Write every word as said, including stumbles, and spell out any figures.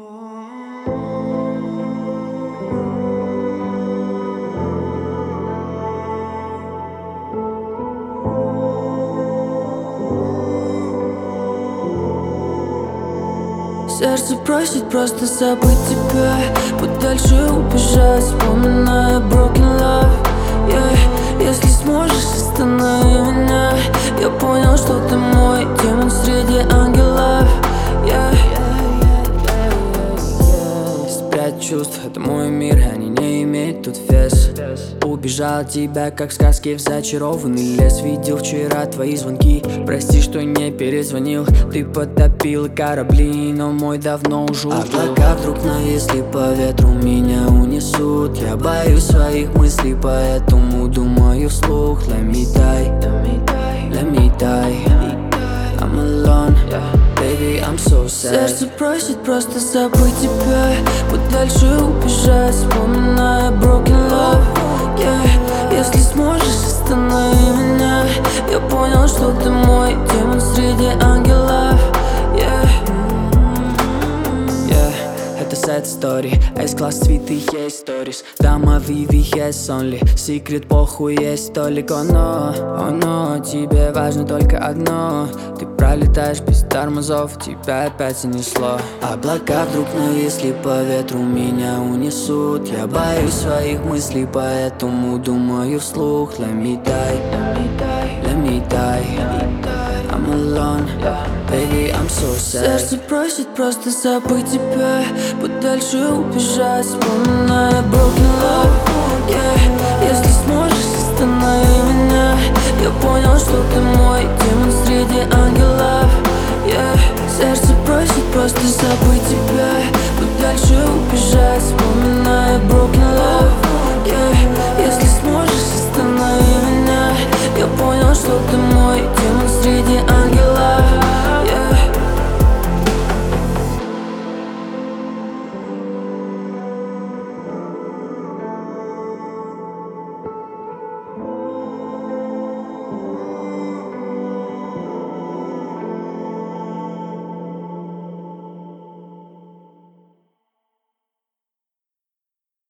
Сердце просит просто забыть тебя, подальше убежать, вспоминая broken love, yeah. Если сможешь, останови меня. Я понял, что ты мой демон среди ангелов, yeah. Спрячь чувств, это мой мир, они не имеют тут вес. Убежал от тебя, как в сказке в зачарованный лес. Видел вчера твои звонки, прости, что не перезвонил. Ты потопила корабли, но мой давно уже уплыл. Облака вдруг нависли, по ветру меня унесут. Я боюсь своих мыслей, поэтому думаю вслух. Let me die, let me die, I'm alone, baby, I'm so sad. Сердце просит просто забыть тебя, подальше убежать, вспоминая broken love, yeah. Если сможешь, останови меня. Я понял, что ты мой демон среди ангелов, yeah. Yeah. Это sad story, а из класс цветы есть stories. Дама Vivi has only, секрет похуй есть только оно. О, но тебе важно только одно. Ты пролетаешь без тормозов, тебя опять занесло. Облака вдруг нависли, по ветру меня унесут. Я боюсь своих мыслей, поэтому думаю вслух. Let me die, let me die, I'm alone, baby, I'm so sad. Сердце просит просто забыть тебя, подальше убежать, вспоминая broken love, yeah. Если сможешь, останови меня. Я понял, что ты мой демон среди ангелов, yeah. Сердце просит просто забыть тебя, подальше убежать, вспоминая broken love, yeah. Если сможешь, останови меня. Я понял, что ты мой демон среди ангелов.